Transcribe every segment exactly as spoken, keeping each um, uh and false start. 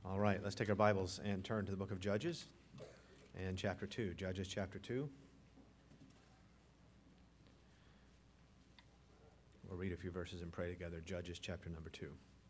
All right, let's take our Bibles and turn to the book of Judges and chapter two. Judges chapter two. We'll read a few verses and pray together. Judges chapter number two.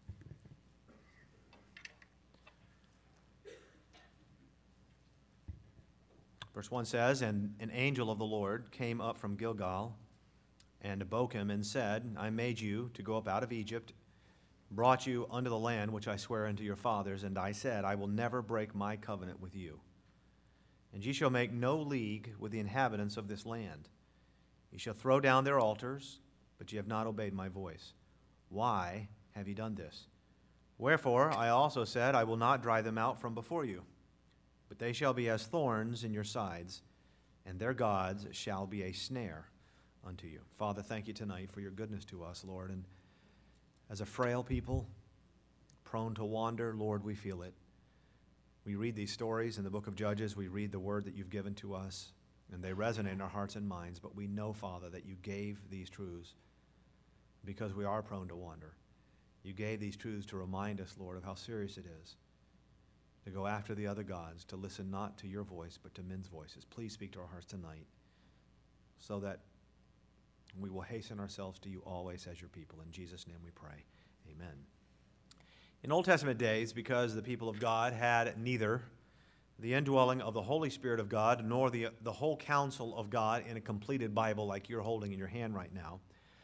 Verse one says, "And an angel of the Lord came up from Gilgal and Bochim and said, I made you to go up out of Egypt, brought you unto the land which I swear unto your fathers, and I said, I will never break my covenant with you. And ye shall make no league with the inhabitants of this land. Ye shall throw down their altars, but ye have not obeyed my voice. Why have ye done this? Wherefore I also said, I will not drive them out from before you, but they shall be as thorns in your sides, and their gods shall be a snare unto you." Father, thank you tonight for your goodness to us, Lord, and as a frail people, prone to wander, Lord, we feel it. We read these stories in the book of Judges. We read the word that you've given to us, and they resonate in our hearts and minds. But we know, Father, that you gave these truths because we are prone to wander. You gave these truths to remind us, Lord, of how serious it is to go after the other gods, to listen not to your voice, but to men's voices. Please speak to our hearts tonight so that we will hasten ourselves to you always as your people. In Jesus' name we pray. Amen. In Old Testament days, because the people of God had neither the indwelling of the Holy Spirit of God nor the, the whole counsel of God in a completed Bible like you're holding in your hand right now,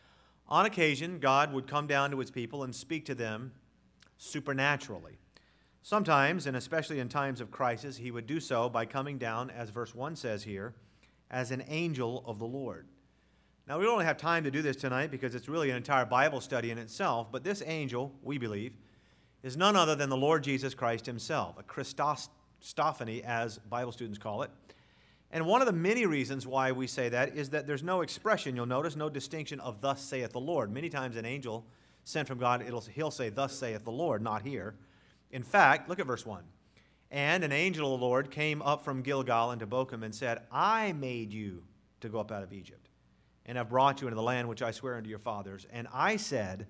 on occasion, God would come down to his people and speak to them supernaturally. Sometimes, and especially in times of crisis, he would do so by coming down, as verse one says here, as an angel of the Lord. Now, we don't really have time to do this tonight because it's really an entire Bible study in itself, but this angel, we believe, is none other than the Lord Jesus Christ himself, a Christophany, as Bible students call it. And one of the many reasons why we say that is that there's no expression, you'll notice, no distinction of thus saith the Lord. Many times an angel sent from God, it'll, he'll say, thus saith the Lord, not here. In fact, look at verse one. "And an angel of the Lord came up from Gilgal unto Bochim and said, I made you to go up out of Egypt, and have brought you into the land which I swear unto your fathers. And I said,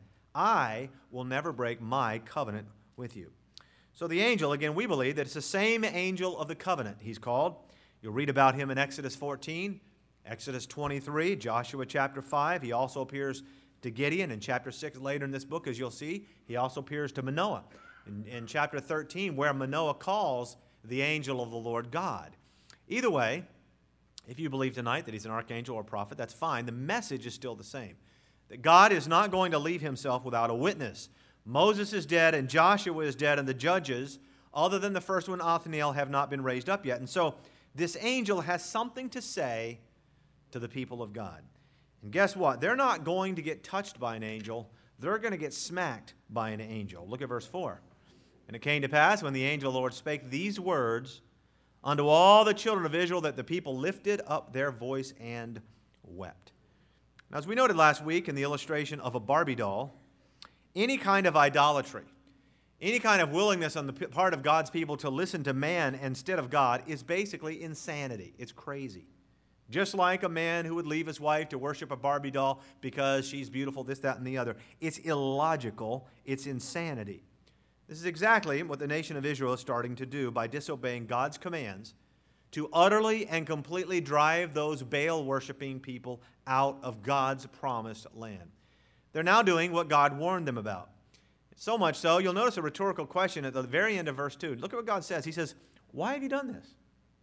I will never break my covenant with you." So the angel, again, we believe that it's the same angel of the covenant he's called. You'll read about him in Exodus fourteen, Exodus twenty-three, Joshua chapter five. He also appears to Gideon in chapter six later in this book, as you'll see. He also appears to Manoah in, in chapter thirteen, where Manoah calls the angel of the Lord God. Either way, if you believe tonight that he's an archangel or prophet, that's fine. The message is still the same. That God is not going to leave himself without a witness. Moses is dead and Joshua is dead and the judges, other than the first one, Othniel, have not been raised up yet. And so this angel has something to say to the people of God. And guess what? They're not going to get touched by an angel. They're going to get smacked by an angel. Look at verse four. "And it came to pass when the angel of the Lord spake these words unto all the children of Israel, that the people lifted up their voice and wept." Now, as we noted last week in the illustration of a Barbie doll, any kind of idolatry, any kind of willingness on the part of God's people to listen to man instead of God is basically insanity. It's crazy. Just like a man who would leave his wife to worship a Barbie doll because she's beautiful, this, that, and the other. It's illogical. It's insanity. This is exactly what the nation of Israel is starting to do by disobeying God's commands to utterly and completely drive those Baal-worshiping people out of God's promised land. They're now doing what God warned them about. So much so, you'll notice a rhetorical question at the very end of verse two. Look at what God says. He says, why have you done this?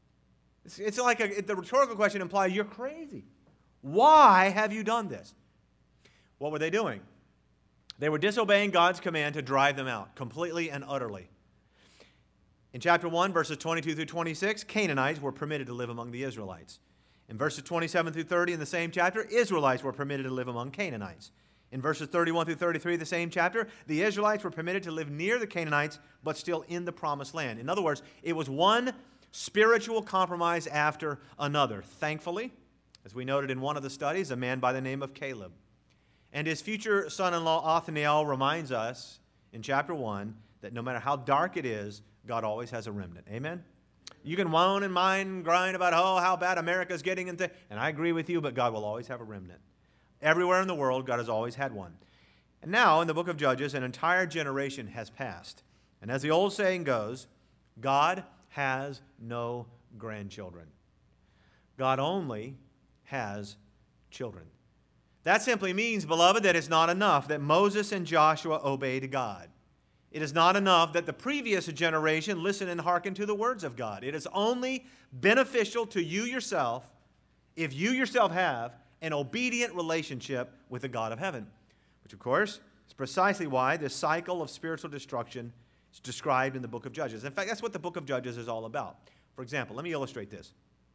It's, it's like a, the rhetorical question implies you're crazy. Why have you done this? What were they doing? They were disobeying God's command to drive them out completely and utterly. In chapter one, verses twenty-two through twenty-six, Canaanites were permitted to live among the Israelites. In verses twenty-seven through thirty in the same chapter, Israelites were permitted to live among Canaanites. In verses thirty-one through thirty-three of the same chapter, the Israelites were permitted to live near the Canaanites, but still in the promised land. In other words, it was one spiritual compromise after another. Thankfully, as we noted in one of the studies, a man by the name of Caleb. And his future son-in-law Othniel reminds us in chapter one that no matter how dark it is, God always has a remnant. Amen? You can whine and mine and grind about, oh, how bad America's getting, and, th- and I agree with you, but God will always have a remnant. Everywhere in the world, God has always had one. And now, in the book of Judges, an entire generation has passed. And as the old saying goes, God has no grandchildren. God only has children. That simply means, beloved, that it's not enough that Moses and Joshua obeyed God. It is not enough that the previous generation listened and hearkened to the words of God. It is only beneficial to you yourself if you yourself have an obedient relationship with the God of heaven, which, of course, is precisely why this cycle of spiritual destruction is described in the book of Judges. In fact, that's what the book of Judges is all about. For example, let me illustrate this.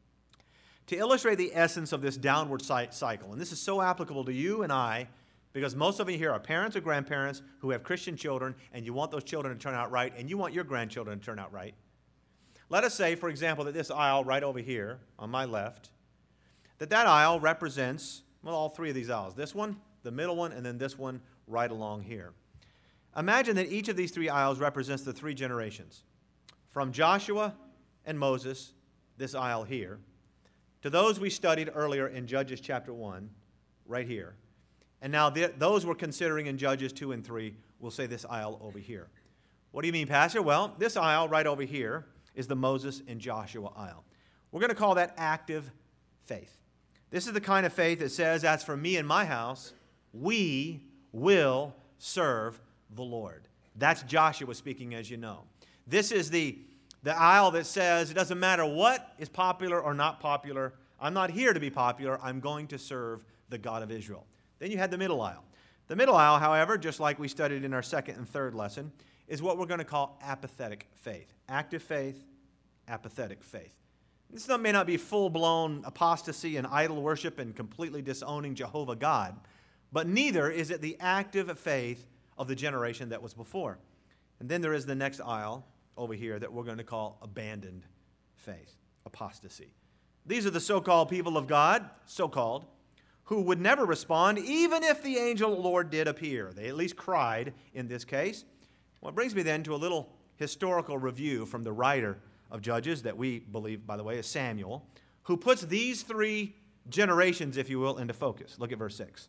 To illustrate the essence of this downward cycle, and this is so applicable to you and I, because most of you here are parents or grandparents who have Christian children, and you want those children to turn out right, and you want your grandchildren to turn out right. Let us say, for example, that this aisle right over here on my left, that that aisle represents, well, all three of these aisles. This one, the middle one, and then this one right along here. Imagine that each of these three aisles represents the three generations. From Joshua and Moses, this aisle here, to those we studied earlier in Judges chapter one, right here. And now th those we're considering in Judges two and three, we'll say this aisle over here. What do you mean, Pastor? Well, this aisle right over here is the Moses and Joshua aisle. We're going to call that active faith. This is the kind of faith that says, as for me and my house, we will serve the Lord. That's Joshua speaking, as you know. This is the The aisle that says it doesn't matter what is popular or not popular. I'm not here to be popular. I'm going to serve the God of Israel. Then you had the middle aisle. The middle aisle, however, just like we studied in our second and third lesson, is what we're going to call apathetic faith. Active faith, apathetic faith. This may not be full-blown apostasy and idol worship and completely disowning Jehovah God, but neither is it the active faith of the generation that was before. And then there is the next aisle over here that we're going to call abandoned faith, apostasy. These are the so-called people of God, so-called, who would never respond even if the angel Lord did appear. They at least cried in this case. Well, it brings me then to a little historical review from the writer of Judges that we believe, by the way, is Samuel, who puts these three generations, if you will, into focus. Look at verse six.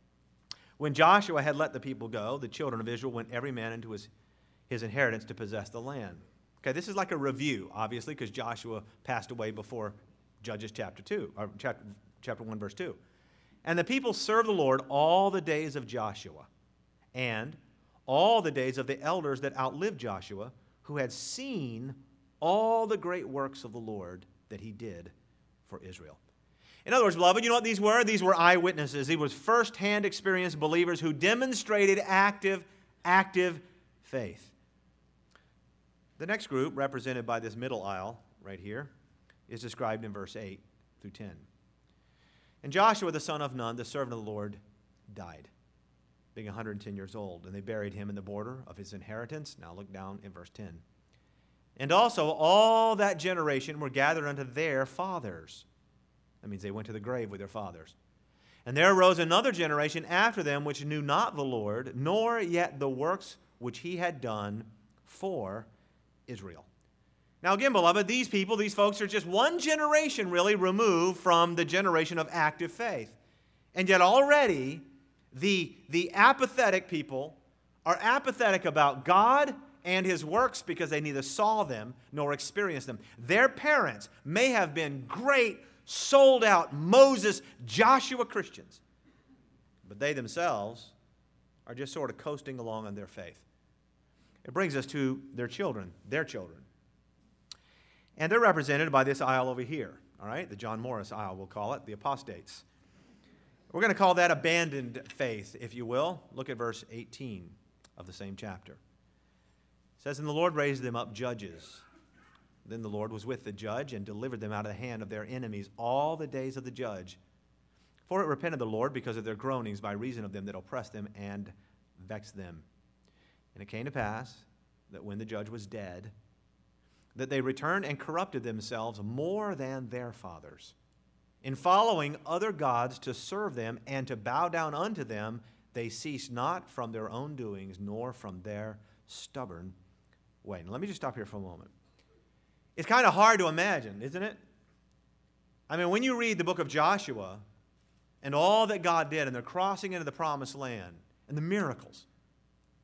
When Joshua had let the people go, the children of Israel went every man into his his inheritance to possess the land. Okay, this is like a review, obviously, because Joshua passed away before Judges chapter two, or chapter, chapter one, verse two. And the people served the Lord all the days of Joshua, and all the days of the elders that outlived Joshua, who had seen all the great works of the Lord that he did for Israel. In other words, beloved, you know what these were? These were eyewitnesses. These were first-hand experienced believers who demonstrated active, active faith. The next group, represented by this middle aisle right here, is described in verse eight through ten. And Joshua, the son of Nun, the servant of the Lord, died, being one hundred ten years old, and they buried him in the border of his inheritance. Now look down in verse ten. And also all that generation were gathered unto their fathers. That means they went to the grave with their fathers. And there arose another generation after them which knew not the Lord, nor yet the works which he had done for Israel. Now again, beloved, these people, these folks are just one generation really removed from the generation of active faith. And yet already the, the apathetic people are apathetic about God and his works because they neither saw them nor experienced them. Their parents may have been great, sold-out Moses, Joshua Christians, but they themselves are just sort of coasting along on their faith. It brings us to their children, their children. And they're represented by this aisle over here, all right? The John Morris aisle, we'll call it, the apostates. We're going to call that abandoned faith, if you will. Look at verse eighteen of the same chapter. It says, and the Lord raised them up judges. Then the Lord was with the judge and delivered them out of the hand of their enemies all the days of the judge. For it repented the Lord because of their groanings by reason of them that oppressed them and vexed them. And it came to pass that when the judge was dead, that they returned and corrupted themselves more than their fathers. In following other gods to serve them and to bow down unto them, they ceased not from their own doings, nor from their stubborn way. Now, let me just stop here for a moment. It's kind of hard to imagine, isn't it? I mean, when you read the book of Joshua and all that God did, and they're crossing into the promised land, and the miracles,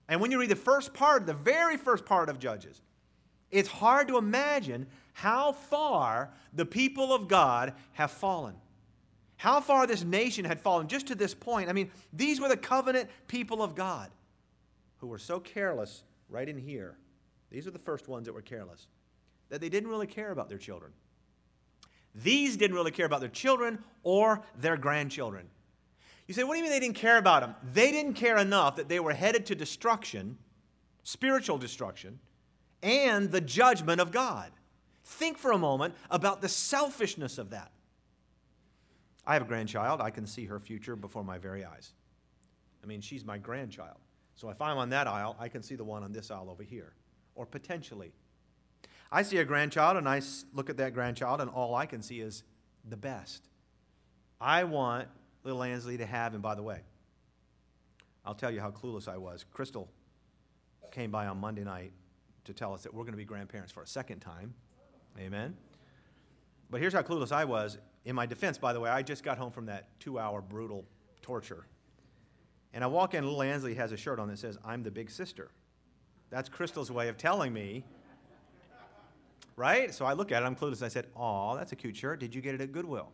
And when you read the first part, the very first part of Judges, it's hard to imagine how far the people of God have fallen. How far this nation had fallen just to this point. I mean, these were the covenant people of God who were so careless right in here. These are the first ones that were careless, that they didn't really care about their children. These didn't really care about their children or their grandchildren. You say, what do you mean they didn't care about them? They didn't care enough that they were headed to destruction, spiritual destruction, and the judgment of God. Think for a moment about the selfishness of that. I have a grandchild. I can see her future before my very eyes. I mean, she's my grandchild. So if I'm on that aisle, I can see the one on this aisle over here, or potentially. I see a grandchild, and I look at that grandchild, and all I can see is the best. I want little Ansley to have, and by the way, I'll tell you how clueless I was. Crystal came by on Monday night to tell us that we're going to be grandparents for a second time. Amen. But here's how clueless I was. In my defense, by the way, I just got home from that two-hour brutal torture. And I walk in, little Ansley has a shirt on that says, I'm the big sister. That's Crystal's way of telling me, right? So I look at it, I'm clueless, and I said, aw, that's a cute shirt. Did you get it at Goodwill?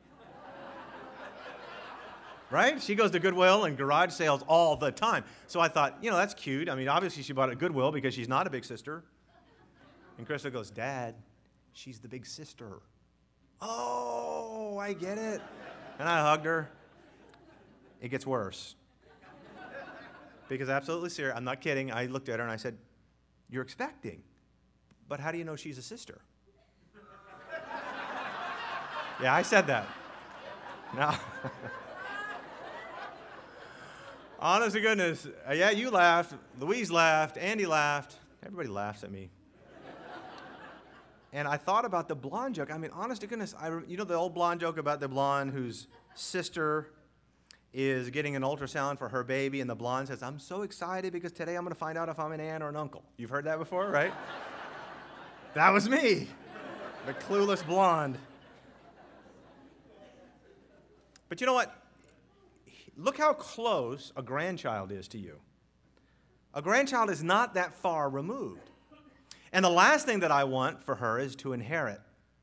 Right? She goes to Goodwill and garage sales all the time. So I thought, you know, that's cute. I mean, obviously she bought it at Goodwill because she's not a big sister. And Crystal goes, Dad, she's the big sister. Oh, I get it. And I hugged her. It gets worse. Because absolutely serious, I'm not kidding. I looked at her and I said, you're expecting, but how do you know she's a sister? Yeah, I said that. Now, honest to goodness, uh, yeah, you laughed, Louise laughed, Andy laughed, everybody laughs at me. And I thought about the blonde joke. I mean, honest to goodness, I, you know the old blonde joke about the blonde whose sister is getting an ultrasound for her baby, and the blonde says, I'm so excited because today I'm going to find out if I'm an aunt or an uncle. You've heard that before, right? That was me, the clueless blonde. But you know what? Look how close a grandchild is to you. A grandchild is not that far removed. And the last thing that I want for her is to inherit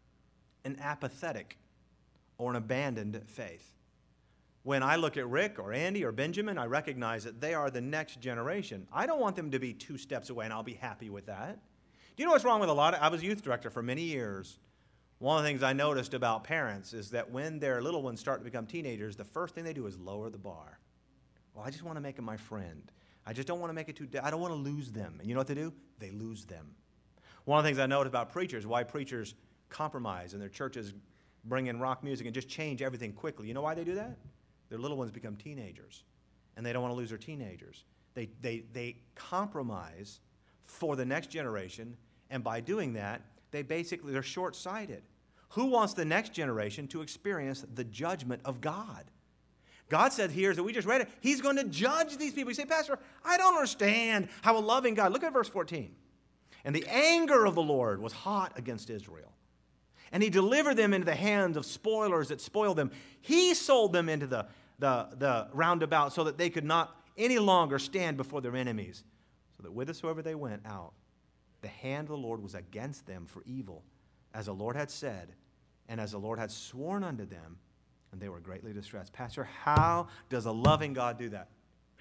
an apathetic or an abandoned faith. When I look at Rick or Andy or Benjamin, I recognize that they are the next generation. I don't want them to be two steps away, and I'll be happy with that. Do you know what's wrong with a lot of, I was youth director for many years. One of the things I noticed about parents is that when their little ones start to become teenagers, the first thing they do is lower the bar. Well, I just want to make them my friend. I just don't want to make it too, I don't want to lose them. And you know what they do? They lose them. One of the things I noticed about preachers, why preachers compromise and their churches bring in rock music and just change everything quickly. You know why they do that? Their little ones become teenagers, and they don't want to lose their teenagers. They, they, they compromise for the next generation, and by doing that, they basically, they're short-sighted. Who wants the next generation to experience the judgment of God? God said here, that we just read it, He's going to judge these people. You say, Pastor, I don't understand how a loving God. Look at verse fourteen. And the anger of the Lord was hot against Israel. And He delivered them into the hands of spoilers that spoiled them. He sold them into the, the, the roundabout so that they could not any longer stand before their enemies. So that whithersoever they went out, the hand of the Lord was against them for evil, as the Lord had said, and as the Lord had sworn unto them, and they were greatly distressed. Pastor, how does a loving God do that?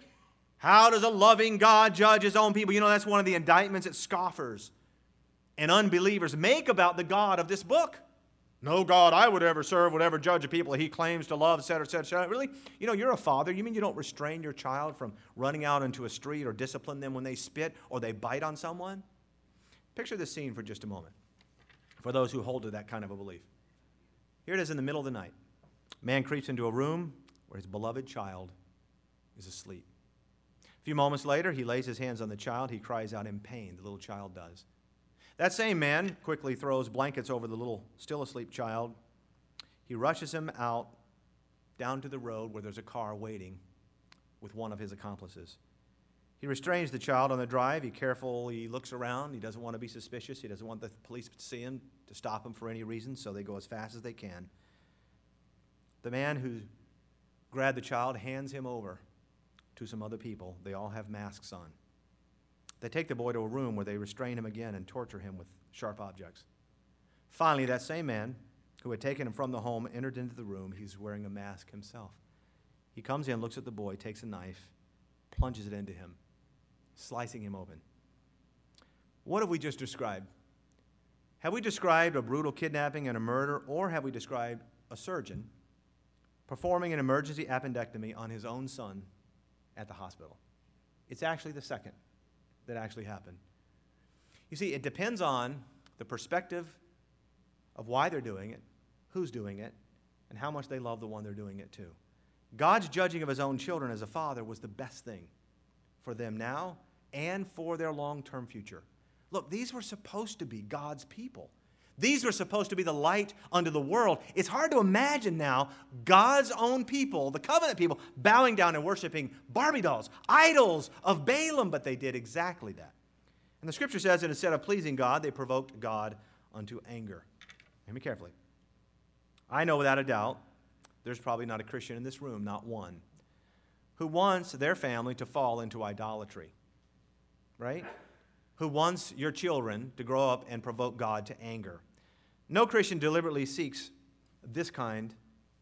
How does a loving God judge His own people? You know, that's one of the indictments that scoffers and unbelievers make about the God of this book. No God I would ever serve would ever judge a people He claims to love, et cetera, et cetera, et cetera. Really? You know, you're a father. You mean you don't restrain your child from running out into a street or discipline them when they spit or they bite on someone? Picture this scene for just a moment for those who hold to that kind of a belief. Here it is in the middle of the night. Man creeps into a room where his beloved child is asleep. A few moments later, he lays his hands on the child. He cries out in pain. The little child does. That same man quickly throws blankets over the little still asleep child. He rushes him out down to the road where there's a car waiting with one of his accomplices. He restrains the child on the drive. He carefully looks around. He doesn't want to be suspicious. He doesn't want the police to see him, to stop him for any reason, so they go as fast as they can. The man who grabbed the child hands him over to some other people. They all have masks on. They take the boy to a room where they restrain him again and torture him with sharp objects. Finally, that same man who had taken him from the home entered into the room. He's wearing a mask himself. He comes in, looks at the boy, takes a knife, plunges it into him, slicing him open. What have we just described? Have we described a brutal kidnapping and a murder, or have we described a surgeon performing an emergency appendectomy on his own son at the hospital? It's actually the second that actually happened. You see, it depends on the perspective of why they're doing it, who's doing it, and how much they love the one they're doing it to. God's judging of his own children as a father was the best thing for them now and for their long-term future. Look, these were supposed to be God's people. These were supposed to be the light unto the world. It's hard to imagine now God's own people, the covenant people, bowing down and worshiping Barbie dolls, idols of Balaam, but they did exactly that. And the scripture says that instead of pleasing God, they provoked God unto anger. Hear me carefully. I know without a doubt there's probably not a Christian in this room, not one, who wants their family to fall into idolatry, right? Who wants your children to grow up and provoke God to anger. No Christian deliberately seeks this kind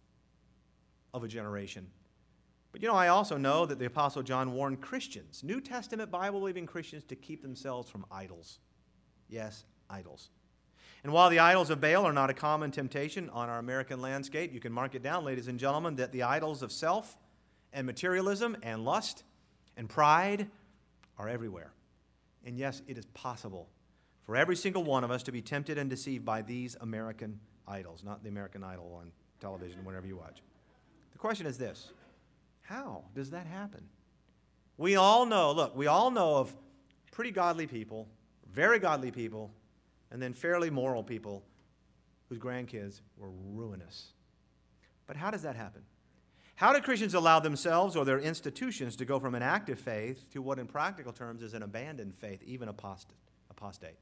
of a generation. But you know, I also know that the Apostle John warned Christians, New Testament Bible-believing Christians, to keep themselves from idols. Yes, idols. And while the idols of Baal are not a common temptation on our American landscape, you can mark it down, ladies and gentlemen, that the idols of self and materialism and lust and pride are everywhere. And yes, it is possible for every single one of us to be tempted and deceived by these American idols, not the American Idol on television, whenever you watch. The question is this: how does that happen? We all know, look, we all know of pretty godly people, very godly people, and then fairly moral people whose grandkids were ruinous. But how does that happen? How do Christians allow themselves or their institutions to go from an active faith to what in practical terms is an abandoned faith, even apostate? apostate?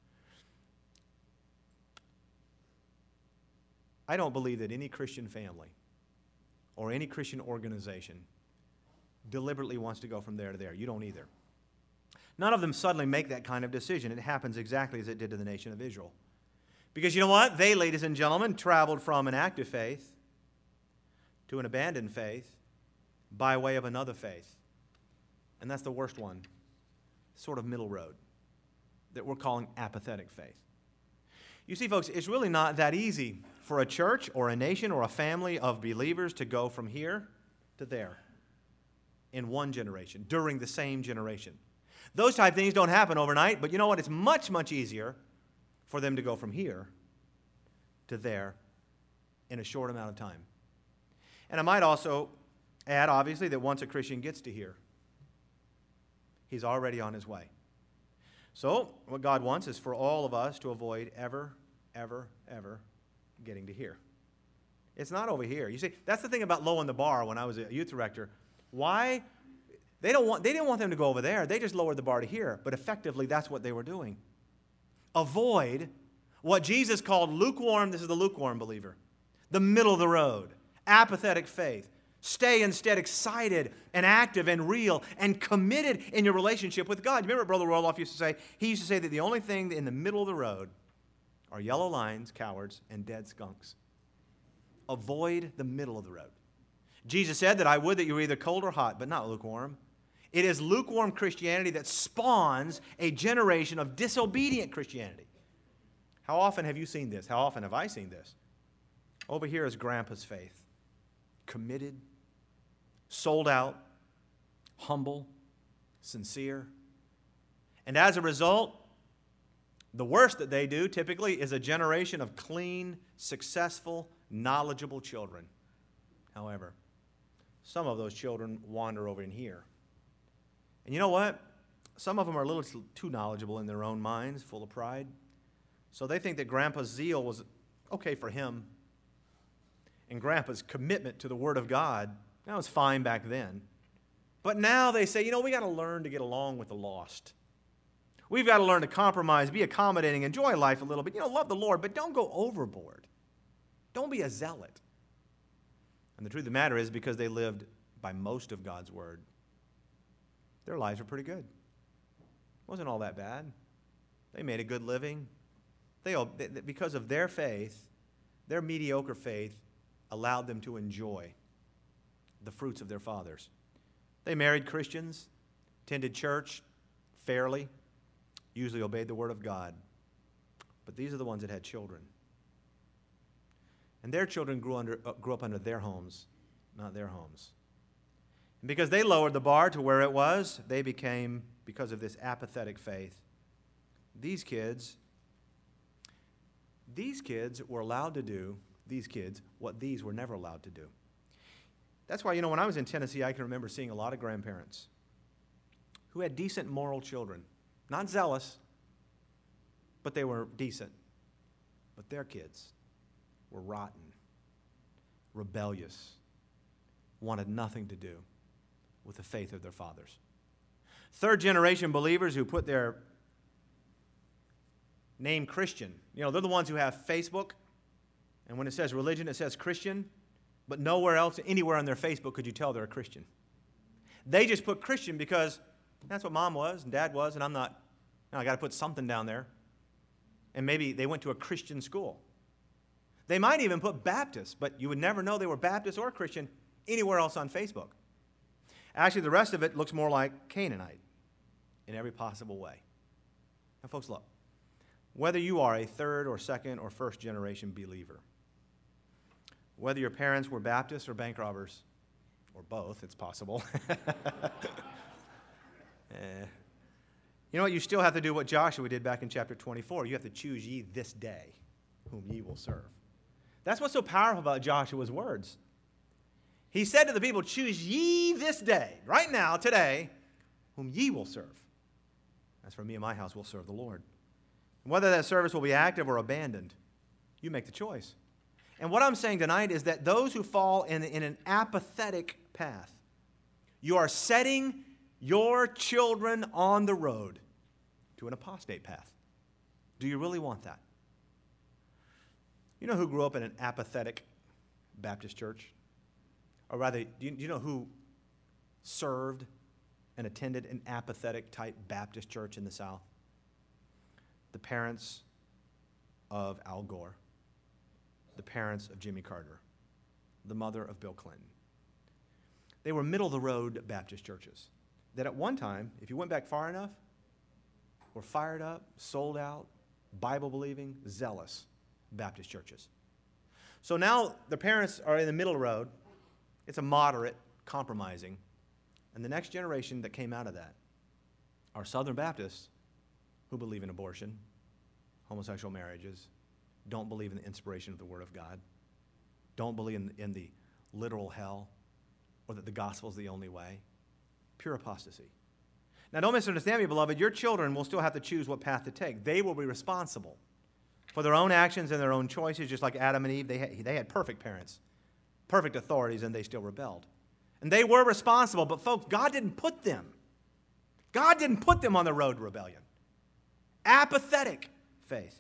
I don't believe that any Christian family or any Christian organization deliberately wants to go from there to there. You don't either. None of them suddenly make that kind of decision. It happens exactly as it did to the nation of Israel. Because you know what? They, ladies and gentlemen, traveled from an active faith to an abandoned faith by way of another faith. And that's the worst one, sort of middle road, that we're calling apathetic faith. You see, folks, it's really not that easy for a church or a nation or a family of believers to go from here to there in one generation, during the same generation. Those type of things don't happen overnight, but you know what? It's much, much easier for them to go from here to there in a short amount of time. And I might also add, obviously, that once a Christian gets to here, he's already on his way. So what God wants is for all of us to avoid ever, ever, ever getting to here. It's not over here. You see, that's the thing about lowering the bar when I was a youth director. Why? They don't want, they didn't want them to go over there. They just lowered the bar to here. But effectively, that's what they were doing. Avoid what Jesus called lukewarm, this is the lukewarm believer, the middle of the road, apathetic faith. Stay instead excited and active and real and committed in your relationship with God. You remember Brother Roloff used to say? He used to say that the only thing in the middle of the road are yellow lions, cowards, and dead skunks. Avoid the middle of the road. Jesus said that I would that you were either cold or hot, but not lukewarm. It is lukewarm Christianity that spawns a generation of disobedient Christianity. How often have you seen this? How often have I seen this? Over here is Grandpa's faith. Committed, sold out, humble, sincere. And as a result, the worst that they do typically is a generation of clean, successful, knowledgeable children. However, some of those children wander over in here. And you know what? Some of them are a little too knowledgeable in their own minds, full of pride. So they think that Grandpa's zeal was okay for him. And Grandpa's commitment to the Word of God, that was fine back then. But now they say, you know, we got to learn to get along with the lost. We've got to learn to compromise, be accommodating, enjoy life a little bit. You know, love the Lord, but don't go overboard. Don't be a zealot. And the truth of the matter is, because they lived by most of God's Word, their lives were pretty good. wasn't all that bad. They made a good living. They, because of their faith, their mediocre faith allowed them to enjoy the fruits of their fathers. They married Christians, attended church fairly, usually obeyed the word of God. But these are the ones that had children. And their children grew, under, uh, grew up under their homes, not their homes. And because they lowered the bar to where it was, they became, because of this apathetic faith, these kids, these kids were allowed to do, these kids, what these were never allowed to do. That's why, you know, when I was in Tennessee, I can remember seeing a lot of grandparents who had decent moral children. Not zealous, but they were decent. But their kids were rotten, rebellious, wanted nothing to do with the faith of their fathers. Third generation believers who put their name Christian. You know, they're the ones who have Facebook, and when it says religion, it says Christian, but nowhere else, anywhere on their Facebook could you tell they're a Christian. They just put Christian because that's what mom was and dad was, and I'm not, you know, I got to put something down there. And maybe they went to a Christian school. They might even put Baptist, but you would never know they were Baptist or Christian anywhere else on Facebook. Actually, the rest of it looks more like Canaanite in every possible way. Now, folks, look. Whether you are a third or second or first generation believer, whether your parents were Baptists or bank robbers, or both, it's possible. eh. You know what? You still have to do what Joshua did back in chapter twenty-four. You have to choose ye this day whom ye will serve. That's what's so powerful about Joshua's words. He said to the people, choose ye this day, right now, today, whom ye will serve. As for me and my house, we'll serve the Lord. And whether that service will be active or abandoned, you make the choice. And what I'm saying tonight is that those who fall in, in an apathetic path, you are setting your children on the road to an apostate path. Do you really want that? You know who grew up in an apathetic Baptist church? Or rather, do you, do you know who served and attended an apathetic type Baptist church in the South? The parents of Al Gore, the parents of Jimmy Carter, the mother of Bill Clinton. They were middle-of-the-road Baptist churches that at one time, if you went back far enough, were fired up, sold out, Bible-believing, zealous Baptist churches. So now the parents are in the middle of the road. It's a moderate, compromising. And the next generation that came out of that are Southern Baptists who believe in abortion, homosexual marriages, don't believe in the inspiration of the Word of God, don't believe in, in the literal hell, or that the gospel is the only way. Pure apostasy. Now, don't misunderstand me, beloved. Your children will still have to choose what path to take. They will be responsible for their own actions and their own choices, just like Adam and Eve. They had, they had perfect parents, perfect authorities, and they still rebelled. And they were responsible, but folks, God didn't put them. God didn't put them on the road to rebellion. Apathetic faith.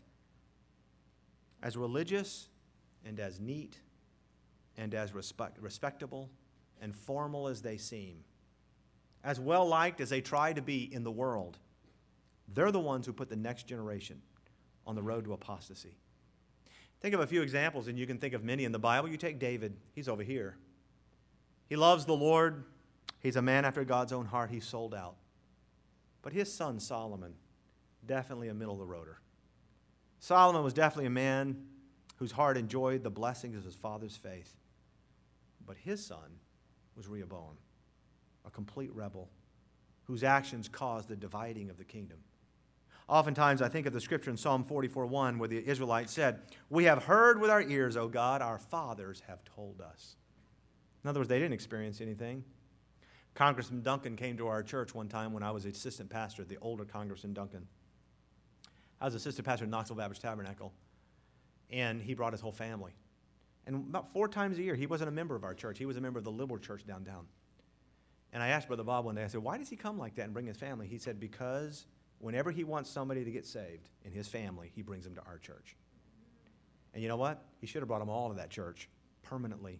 As religious and as neat and as respect, respectable and formal as they seem, as well-liked as they try to be in the world, they're the ones who put the next generation on the road to apostasy. Think of a few examples, and you can think of many in the Bible. You take David. He's over here. He loves the Lord. He's a man after God's own heart. He's sold out. But his son, Solomon, definitely a middle-of-the-roader. Solomon was definitely a man whose heart enjoyed the blessings of his father's faith. But his son was Rehoboam, a complete rebel whose actions caused the dividing of the kingdom. Oftentimes, I think of the scripture in Psalm forty-four one where the Israelites said, "We have heard with our ears, O God, our fathers have told us." In other words, they didn't experience anything. Congressman Duncan came to our church one time when I was assistant pastor, the older Congressman Duncan. I was assistant pastor at Knoxville Baptist Tabernacle, and he brought his whole family. And about four times a year, he wasn't a member of our church. He was a member of the liberal church downtown. And I asked Brother Bob one day, I said, why does he come like that and bring his family? He said, because whenever he wants somebody to get saved in his family, he brings them to our church. And you know what? He should have brought them all to that church permanently.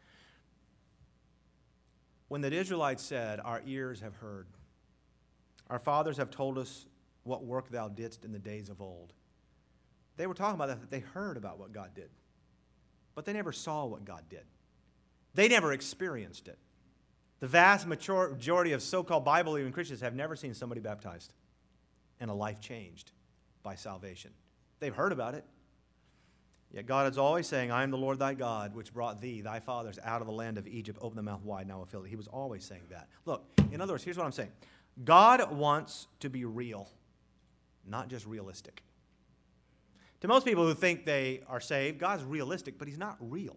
When the Israelites said, our ears have heard, Our fathers have told us what work thou didst in the days of old. They were talking about that, that they heard about what God did, but they never saw what God did. They never experienced it. The vast majority of so-called Bible-believing Christians have never seen somebody baptized and a life changed by salvation. They've heard about it. Yet God is always saying, I am the Lord thy God, which brought thee, thy fathers, out of the land of Egypt. Open the mouth wide, now I will fill it. He was always saying that. Look, in other words, here's what I'm saying. God wants to be real, not just realistic. To most people who think they are saved, God's realistic, but he's not real.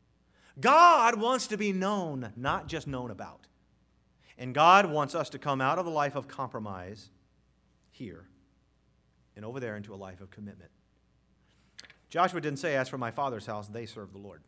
God wants to be known, not just known about. And God wants us to come out of a life of compromise here and over there into a life of commitment. Joshua didn't say, as for my father's house, they serve the Lord.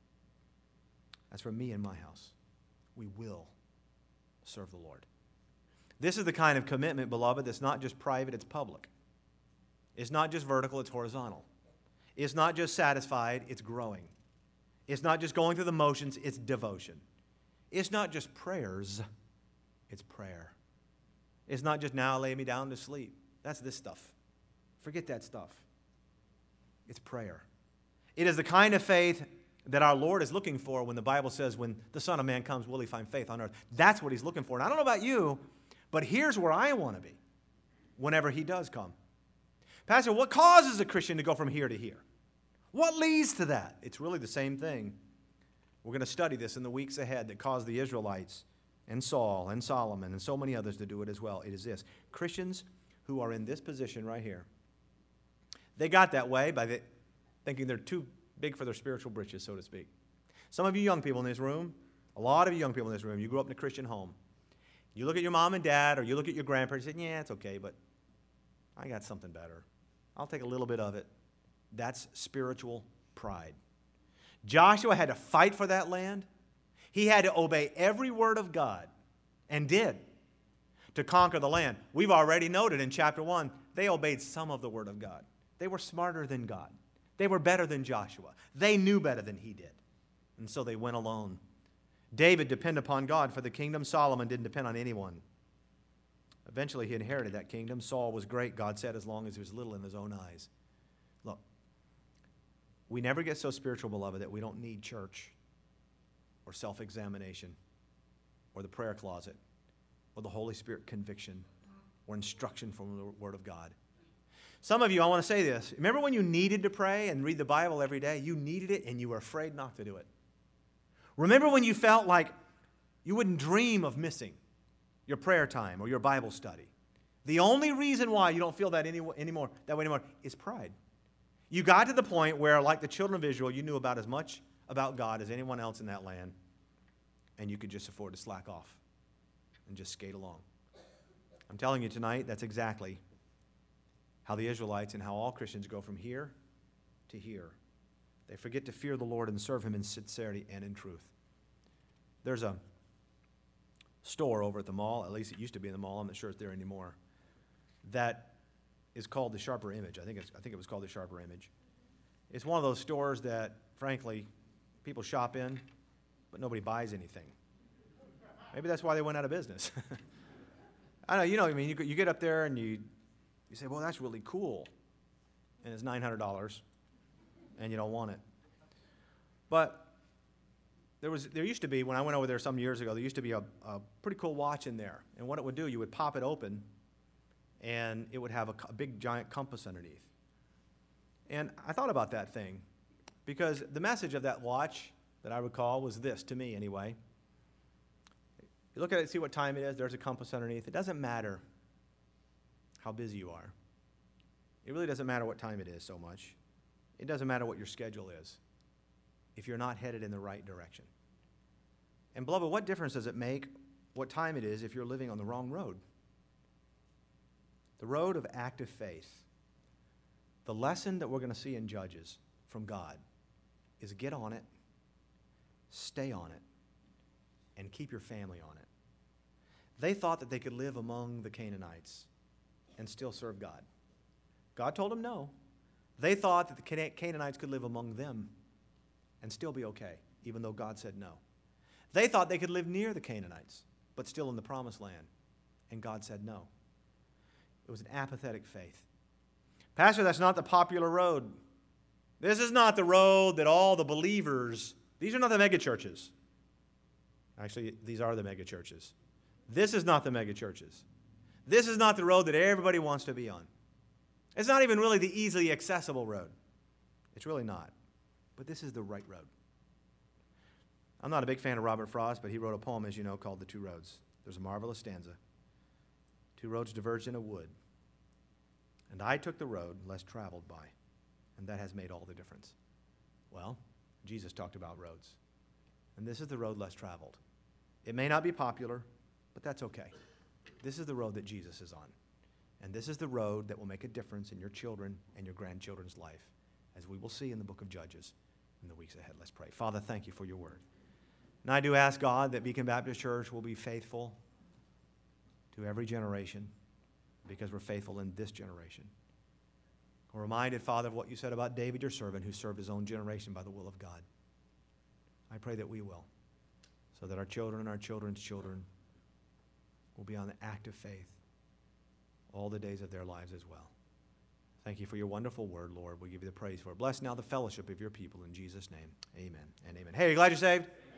As for me and my house, we will serve the Lord. This is the kind of commitment, beloved, that's not just private, it's public. It's not just vertical, it's horizontal. It's not just satisfied, it's growing. It's not just going through the motions, it's devotion. It's not just prayers, it's prayer. It's not just now lay me down to sleep. That's this stuff. Forget that stuff. It's prayer. It is the kind of faith that our Lord is looking for when the Bible says, when the Son of Man comes, will he find faith on earth? That's what he's looking for. And I don't know about you, but here's where I want to be whenever he does come. Pastor, what causes a Christian to go from here to here? What leads to that? It's really the same thing. We're going to study this in the weeks ahead that caused the Israelites and Saul and Solomon and so many others to do it as well. It is this. Christians who are in this position right here, they got that way by the, thinking they're too big for their spiritual britches, so to speak. Some of you young people in this room, a lot of you young people in this room, you grew up in a Christian home. You look at your mom and dad or you look at your grandparents and say, yeah, it's okay, but I got something better. I'll take a little bit of it. That's spiritual pride. Joshua had to fight for that land. He had to obey every word of God, and did, to conquer the land. We've already noted in chapter one, they obeyed some of the word of God. They were smarter than God. They were better than Joshua. They knew better than he did. And so they went alone. David depended upon God for the kingdom. Solomon didn't depend on anyone. Eventually he inherited that kingdom. Saul was great, God said, as long as he was little in his own eyes. Look, we never get so spiritual, beloved, that we don't need church or self-examination or the prayer closet or the Holy Spirit conviction or instruction from the Word of God. Some of you, I want to say this. Remember when you needed to pray and read the Bible every day? You needed it and you were afraid not to do it. Remember when you felt like you wouldn't dream of missing your prayer time or your Bible study? The only reason why you don't feel that any, anymore, that way anymore is pride. You got to the point where, like the children of Israel, you knew about as much about God as anyone else in that land, and you could just afford to slack off and just skate along. I'm telling you tonight, that's exactly how the Israelites and how all Christians go from here to here. They forget to fear the Lord and serve him in sincerity and in truth. There's a store over at the mall, at least it used to be in the mall, I'm not sure it's there anymore, that is called the Sharper Image. I think, it's, I think it was called the Sharper Image. It's one of those stores that, frankly, people shop in, but nobody buys anything. Maybe that's why they went out of business. I know, you know what I mean. You, you get up there and you, you say, well, that's really cool. And it's nine hundred dollars, and you don't want it. But there, was, there used to be, when I went over there some years ago, there used to be a, a pretty cool watch in there. And what it would do, you would pop it open, and it would have a, a big, giant compass underneath. And I thought about that thing, because the message of that watch that I recall was this, to me anyway. You look at it and see what time it is, there's a compass underneath. It doesn't matter how busy you are. It really doesn't matter what time it is so much. It doesn't matter what your schedule is if you're not headed in the right direction. And beloved, what difference does it make what time it is if you're living on the wrong road? The road of active faith. The lesson that we're going to see in Judges from God is get on it, stay on it, and keep your family on it. They thought that they could live among the Canaanites and still serve God. God told them no. They thought that the Canaanites could live among them and still be okay, even though God said no. They thought they could live near the Canaanites, but still in the promised land, and God said no. It was an apathetic faith. Pastor, that's not the popular road. This is not the road that all the believers, these are not the mega churches. Actually, these are the mega churches. This is not the mega churches. This is not the road that everybody wants to be on. It's not even really the easily accessible road. It's really not. But this is the right road. I'm not a big fan of Robert Frost, but he wrote a poem, as you know, called The Two Roads. There's a marvelous stanza. Two roads diverged in a wood, and I took the road less traveled by, and that has made all the difference. Well, Jesus talked about roads, and this is the road less traveled. It may not be popular, but that's okay. This is the road that Jesus is on, and this is the road that will make a difference in your children and your grandchildren's life, as we will see in the book of Judges in the weeks ahead. Let's pray. Father, thank you for your word. And I do ask, God, that Beacon Baptist Church will be faithful to every generation because we're faithful in this generation. We're reminded, Father, of what you said about David, your servant, who served his own generation by the will of God. I pray that we will, so that our children and our children's children will be on the active faith all the days of their lives as well. Thank you for your wonderful word, Lord. We give you the praise for it. Bless now the fellowship of your people in Jesus' name. Amen and amen. Hey, are you glad you're saved?